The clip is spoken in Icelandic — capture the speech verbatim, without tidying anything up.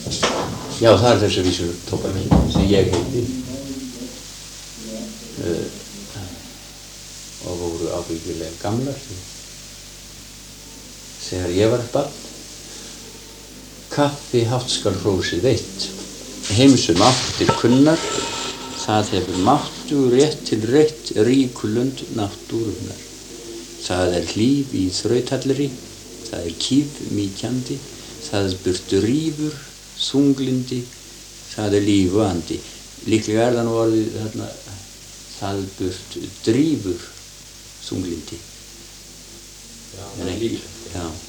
Já, það er þessi vísur tóbaki sem ég heiti uh, og voru ábyggilega gamlar þegar ég var barn. Kaffi hátt skal hrósið veitt, heimsum áttir kunnar, það hefur máttu rétt til reitt ríkulund náttúrunnar. Það er hlíf í þrautallri, það er kýf mýkjandi, það burtu rífur, þunglindi, það er líf og andi. Líklega er það nú orðið þarna, það burt drífur þunglindi. Já, það er líf. Já.